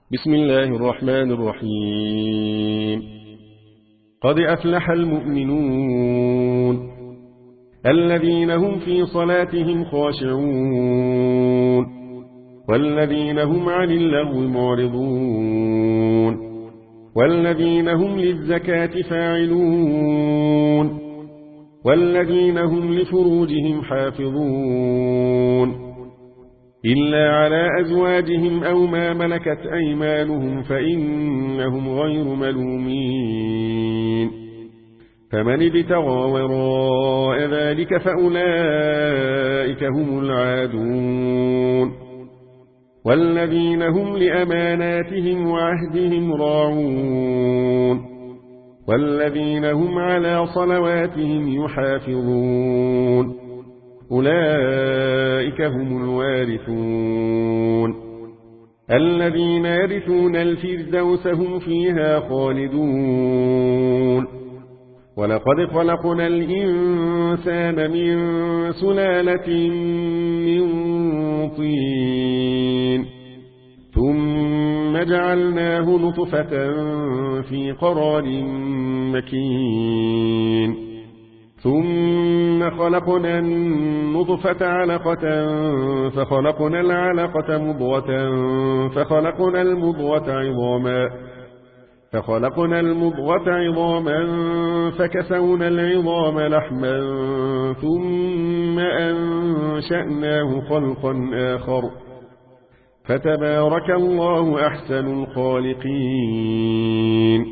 بسم الله الرحمن الرحيم. قد أفلح المؤمنون الذين هم في صلاتهم خاشعون والذين هم عن اللغو معرضون والذين هم للزكاة فاعلون والذين هم لفروجهم حافظون إلا على أزواجهم أو ما ملكت أيمانهم فإنهم غير ملومين. فمن ابتغى وراء ذلك فأولئك هم العادون والذين هم لأماناتهم وعهدهم راعون والذين هم على صلواتهم يحافظون أولئك هم الوارثون الذين يرثون الفردوس هم فيها خالدون. ولقد خلقنا الإنسان من سلالة من طين ثم جعلناه نطفة في قرار مكين ثم خلقنا النطفة علقة فخلقنا العلقة مضغة فخلقنا المضغة عظاما فكسونا العظام لحما ثم أنشأناه خلقا آخر فتبارك الله أحسن الخالقين.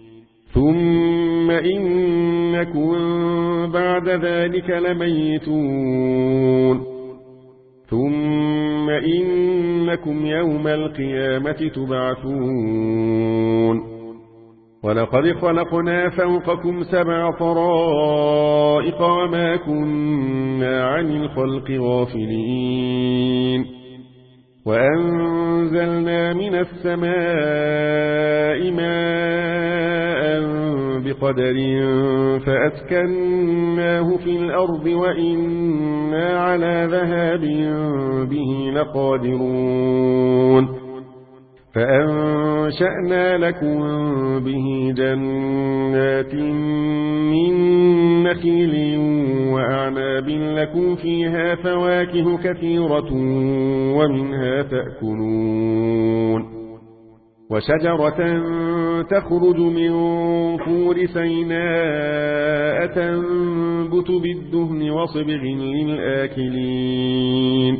ثم إنكم بعد ذلك لميتون ثم إنكم يوم القيامة تبعثون. ولقد خلقنا فوقكم 7 طرائق وما كنا عن الخلق غافلين وأنزلنا من السماء ماء بقدر فأسكناه في الأرض وإنا على ذهاب به لقادرون. فأنشأنا لكم به جنات من نخيل وأعناب لكم فيها فواكه كثيرة ومنها تأكلون. وشجرة تخرج من طور سيناء تنبت بالدهن وصبغ للآكلين.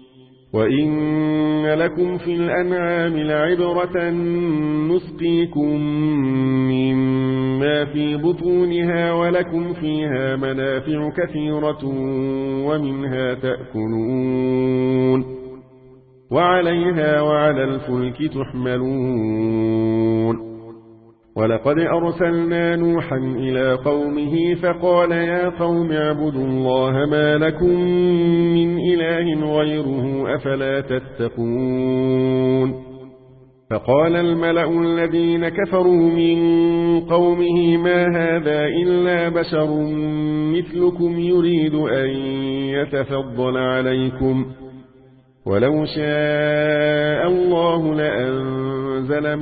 وإن لكم في الأنعام لعبرة نسقيكم مما في بطونها ولكم فيها منافع كثيرة ومنها تأكلون وعليها وعلى الفلك تحملون. ولقد أرسلنا نوحا إلى قومه فقال يا قوم اعبدوا الله ما لكم من إله غيره أفلا تتقون. فقال الملأ الذين كفروا من قومه ما هذا إلا بشر مثلكم يريد أن يتفضل عليكم ولو شاء الله لأنزل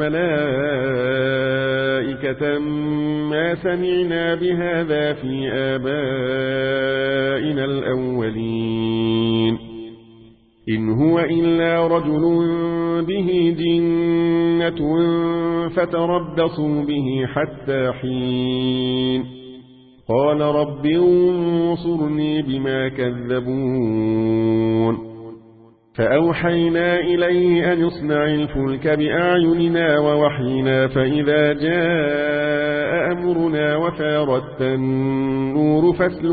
ملائكة ما سمعنا بهذا في آبائنا الأولين إن هو إلا رجل به جنة فتربصوا به حتى حين. قال رب انصرني بما كذبون. فأوحينا إليه أن يصنع الفلك بأعيننا ووحينا فإذا جاء أمرنا وفارت النور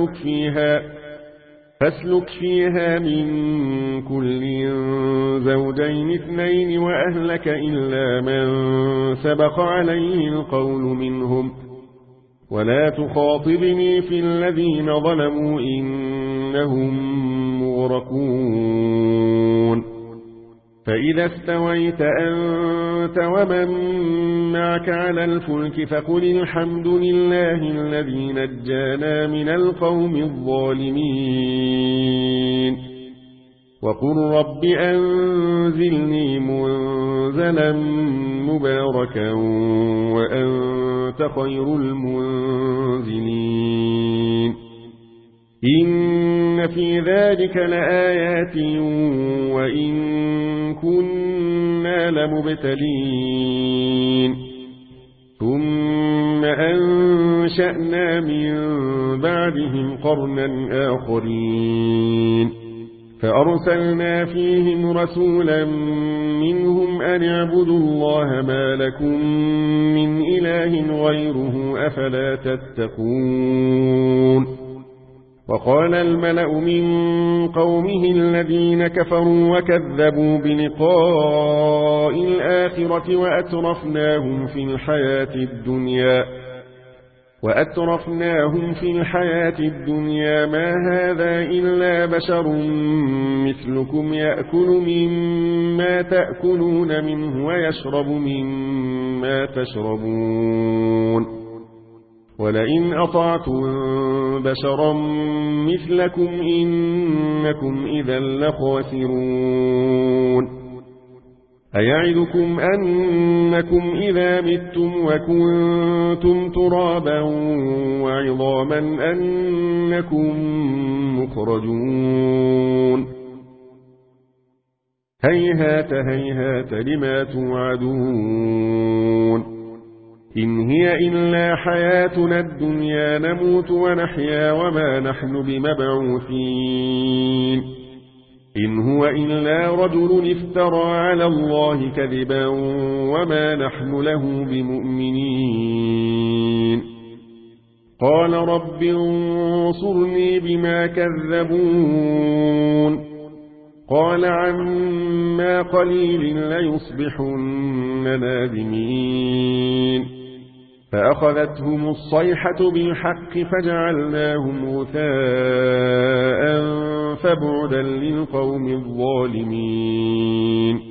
فاسلك فيها من كل زوجين 2 وأهلك إلا من سبق عليه القول منهم ولا تخاطبني في الذين ظلموا إنهم مغرقون. فإذا استويت أنت ومن معك على الفلك فقل الحمد لله الذي نجانا من القوم الظالمين وقل رب أنزلني منزلا مباركا وأنت خير المنزلين إن في ذلك لآيات وإن كنا لمبتلين ثم أنشأنا من بعدهم قرنا آخرين فأرسلنا فيهم رسولا منهم أن اعبدوا الله ما لكم من إله غيره أفلا تتقون وقال الملأ من قومه الذين كفروا وكذبوا بلقاء الآخرة وأترفناهم في الحياة الدنيا ما هذا إلا بشر مثلكم يأكل مما تأكلون منه ويشرب مما تشربون ولئن أطعتم بشرا مثلكم إنكم إذا لخاسرون أيعدكم أنكم إذا متم وكنتم ترابا وعظاما أنكم مخرجون هيهات هيهات لما توعدون إن هي إلا حياتنا الدنيا نموت ونحيا وما نحن بمبعوثين إن هو إلا رجل افترى على الله كذبا وما نحن له بمؤمنين قال رب انصرني بما كذبون قال عما قليل ليصبحن نادمين فأخذتهم الصيحة بالحق فجعلناهم غثاء فبعدا للقوم الظالمين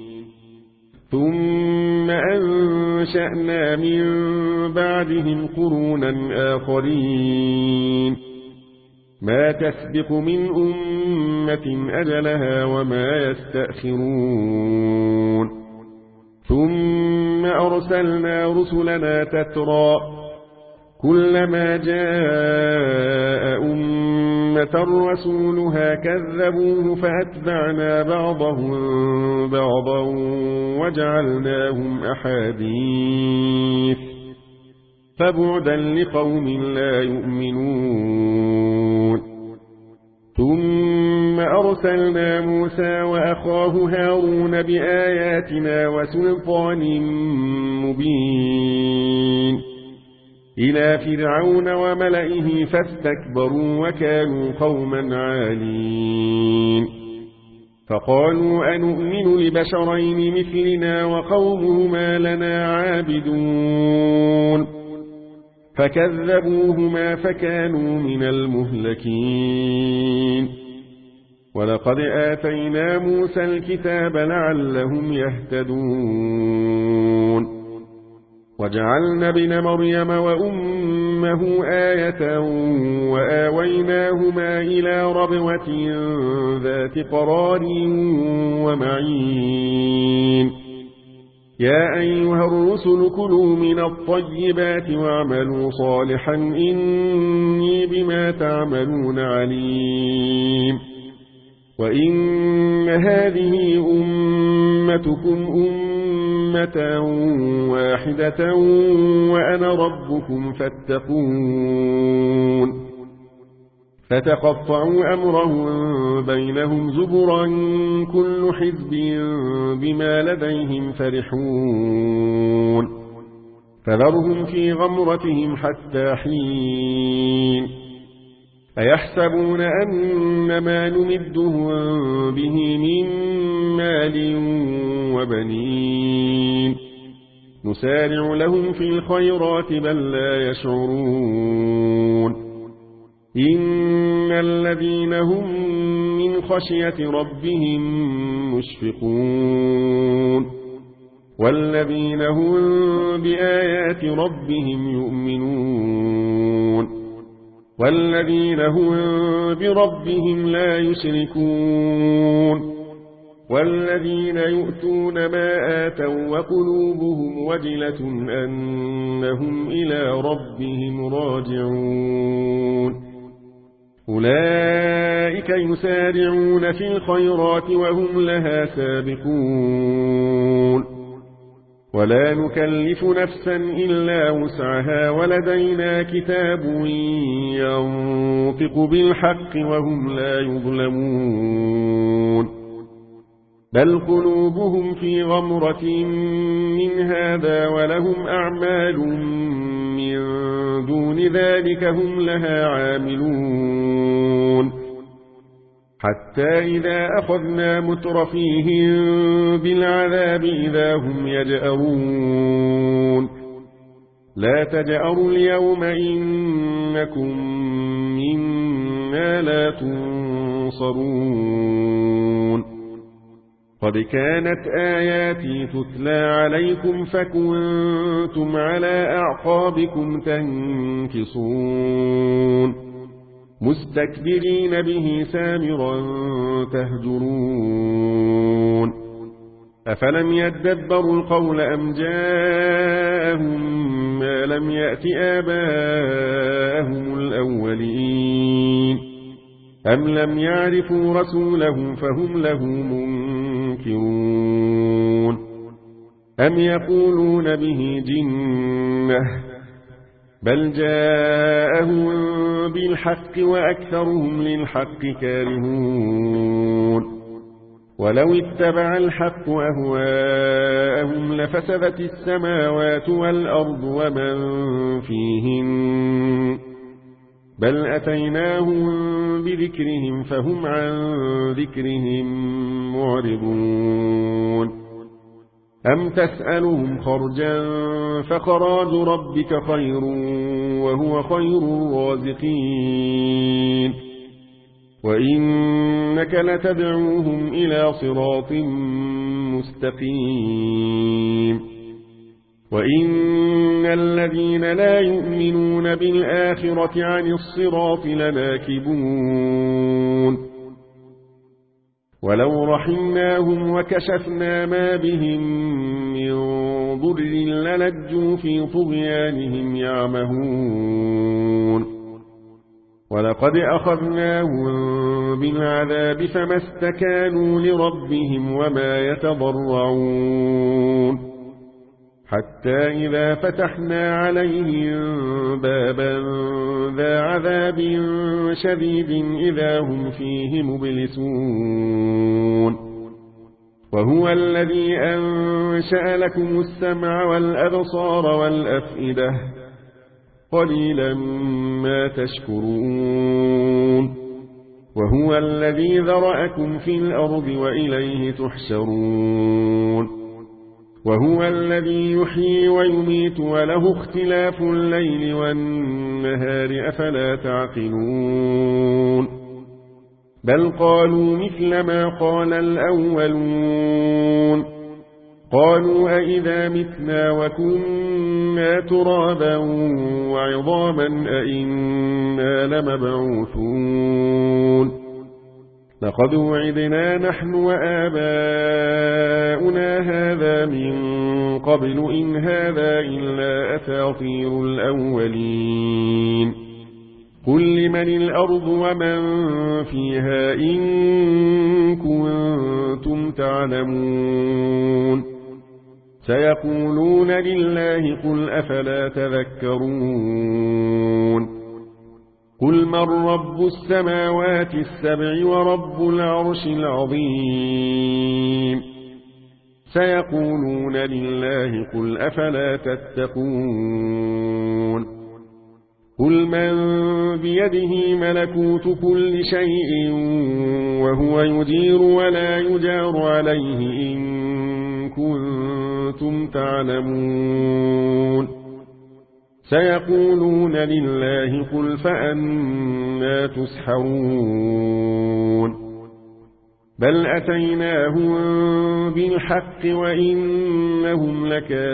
ثم أنشأنا من بعدهم قرونا آخرين ما تسبق من أمة أجلها وما يستأخرون ثم أرسلنا رسلنا تترى كلما جاء أمة رسولها كذبوه فأتبعنا بعضهم بعضا وجعلناهم أحاديث فبعدا لقوم لا يؤمنون ثم أرسلنا موسى وأخاه هارون بآياتنا وسلطان مبين إلى فرعون وملئه فاستكبروا وكانوا قوما عالين فقالوا أنؤمن لبشرين مثلنا وقومهما لنا عابدون فكذبوهما فكانوا من المهلكين ولقد آتينا موسى الكتاب لعلهم يهتدون وجعلنا ابن مريم وأمه آية وآويناهما إلى ربوة ذات قرار ومعين يا أيها الرسل كلوا من الطيبات واعملوا صالحا إني بما تعملون عليم وإن هذه أمتكم أمة واحدة وأنا ربكم فاتقون فتقطعوا أمرهم بينهم زبرا كل حزب بما لديهم فرحون فذرهم في غمرتهم حتى حين أيحسبون أن ما نمدهم به من مال وبنين نسارع لهم في الخيرات بل لا يشعرون إن الذين هم من خشية ربهم مشفقون والذين هم بآيات ربهم يؤمنون والذين هم بربهم لا يشركون والذين يؤتون ما آتوا وقلوبهم وجلة أنهم إلى ربهم راجعون أولئك يسارعون في الخيرات وهم لها سابقون ولا نكلف نفسا إلا وسعها ولدينا كتاب ينطق بالحق وهم لا يظلمون بل قلوبهم في غمرة من هذا ولهم أعمال من دون ذلك هم لها عاملون حتى إذا أخذنا مترفيهم بالعذاب إذا هم يجأرون لا تجأروا اليوم إنكم منا لا تنصرون قد كانت آياتي تتلى عليكم فكنتم على أعقابكم تنكصون مستكبرين به سامرا تهجرون أفلم يدبروا القول أم جاءهم ما لم يأت آباءهم الأولين أم لم يعرفوا رسولهم فهم له منكرون أم يقولون به جنة بل جاءهم بالحق وأكثرهم للحق كارهون ولو اتبع الحق أهواءهم لفسدت السماوات والأرض ومن فيهن بل أتيناهم بذكرهم فهم عن ذكرهم معرضون أم تسألهم خرجا فخراج ربك خير وهو خير الرازقين وإنك لتدعوهم إلى صراط مستقيم وإن الذين لا يؤمنون بالآخرة عن الصراط لناكبون ولو رحمناهم وكشفنا ما بهم من ضر للجوا في طغيانهم يعمهون ولقد أخذناهم بالعذاب فما استكانوا لربهم وما يتضرعون حتى إذا فتحنا عليهم بابا ذا عذاب شديد إذا هم فيه مبلسون وهو الذي أنشأ لكم السمع والأبصار والأفئدة قليلا ما تشكرون وهو الذي ذرأكم في الأرض وإليه تحشرون وهو الذي يحيي ويميت وله اختلاف الليل والنهار أفلا تعقلون بل قالوا مثل ما قال الأولون قالوا أئذا متنا وكنا ترابا وعظاما أئنا لمبعوثون لقد وعدنا نحن وآباؤنا هذا من قبل إن هذا إلا أساطير الأولين قل لمن الأرض ومن فيها إن كنتم تعلمون سيقولون لله قل أفلا تذكرون قل من رب السماوات السبع ورب العرش العظيم سيقولون لله قل أفلا تتقون قل من بيده ملكوت كل شيء وهو يجير ولا يجار عليه إن كنتم تعلمون سيقولون لله قل فأنا تسحرون بل أتيناهم بالحق وإنهم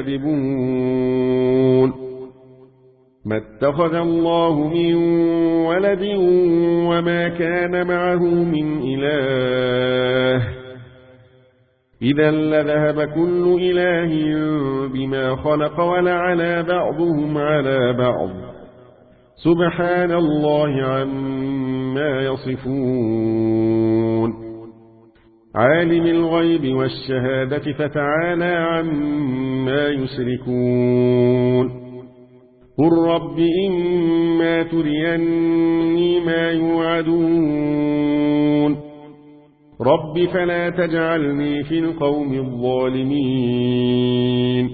لكاذبون ما اتخذ الله من ولد وما كان معه من إله إذا لذهب كل إله بما خلق ولعلى بعضهم على بعض سبحان الله عما يصفون عالم الغيب والشهادة فتعالى عما يشركون قل رب إما تريني ما يوعدون رب فلا تجعلني في القوم الظالمين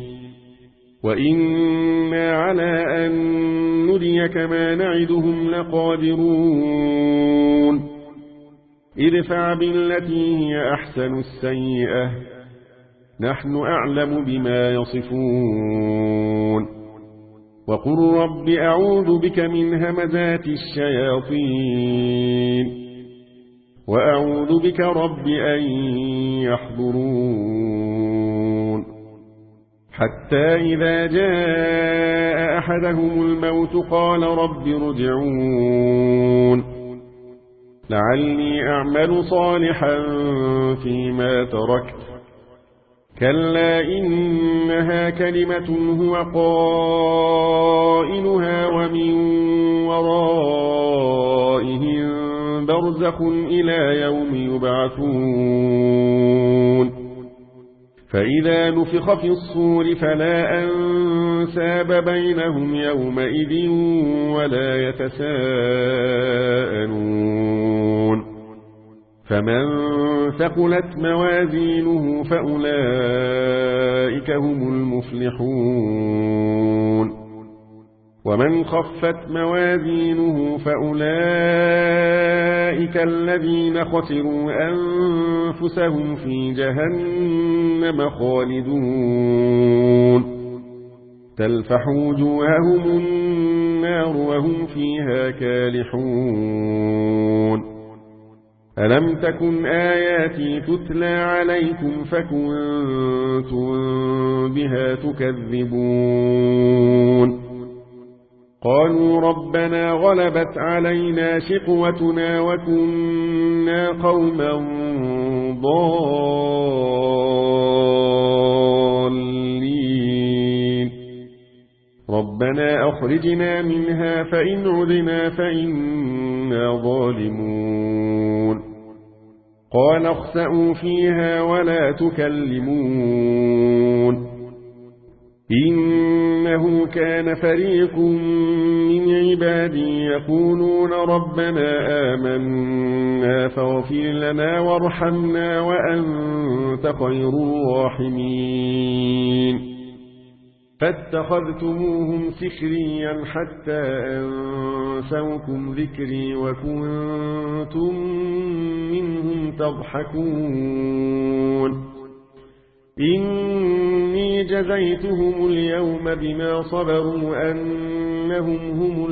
وإنا على أن نريك ما نعدهم لقادرون ادفع بالتي هي أحسن السيئة نحن أعلم بما يصفون وقل رب أعوذ بك من همزات الشياطين وأعوذ بك رب أن يحضرون حتى إذا جاء أحدهم الموت قال رب ارجعون لعلي أعمل صالحا فيما تركت كلا إنها كلمة هو قائلها ومن ورائهم برزخ إلى يوم يبعثون فإذا نفخ في الصور فلا أنساب بينهم يومئذ ولا يتساءلون فمن ثقلت موازينه فأولئك هم المفلحون ومن خفت موازينه فأولئك الذين خسروا أنفسهم في جهنم خالدون تلفح وجوههم النار وهم فيها كالحون ألم تكن آياتي تتلى عليكم فكنتم بها تكذبون قالوا ربنا غلبت علينا شقوتنا وكنا قوما ضالين ربنا أخرجنا منها فإن عدنا فإنا ظالمون قال اخسئوا فيها ولا تكلمون إنه كان فريق من عبادي يقولون ربنا آمنا فاغفر لنا وارحمنا وأنت خير الراحمين فاتخذتموهم سخريا حتى أنسوكم ذكري وكنتم منهم تضحكون إني جزيتهم اليوم بما صبروا أنهم هم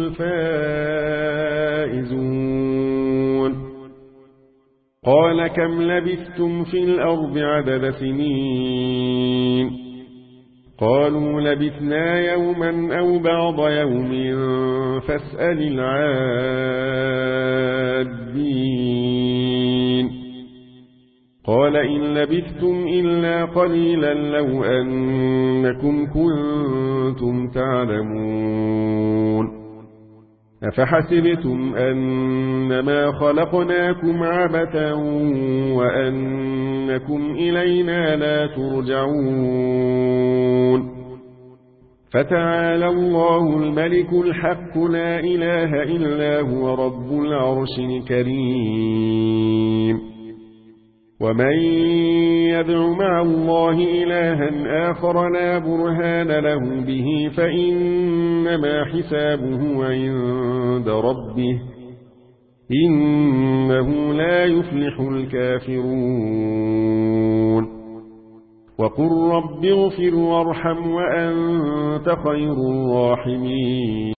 الفائزون قال كم لبثتم في الأرض عدد سنين قالوا لبثنا يوما أو بعض يوم فاسأل العادين قال إن لبثتم إلا قليلا لو أنكم كنتم تعلمون أفحسبتم أنما خلقناكم عبثا وأنكم إلينا لا ترجعون فتعالى الله الملك الحق لا إله إلا هو رب العرش الكريم ومن يدع مع الله إلها آخر لا برهان له به فإنما حسابه عند ربه إنه لا يفلح الكافرون وقل رب اغفر وارحم وأنت خير الراحمين